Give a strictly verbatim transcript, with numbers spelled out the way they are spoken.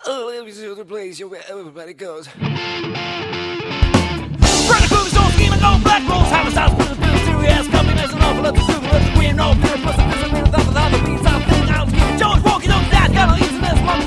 Oh, let me see the place where everybody goes. Trying to prove his own scheme and go black rolls. Have a size for the bill, serious companies and awful of the super. Let's win, no fear, plus a prison, without the other beats. I think I was giving George walking on that. Got no eating this month.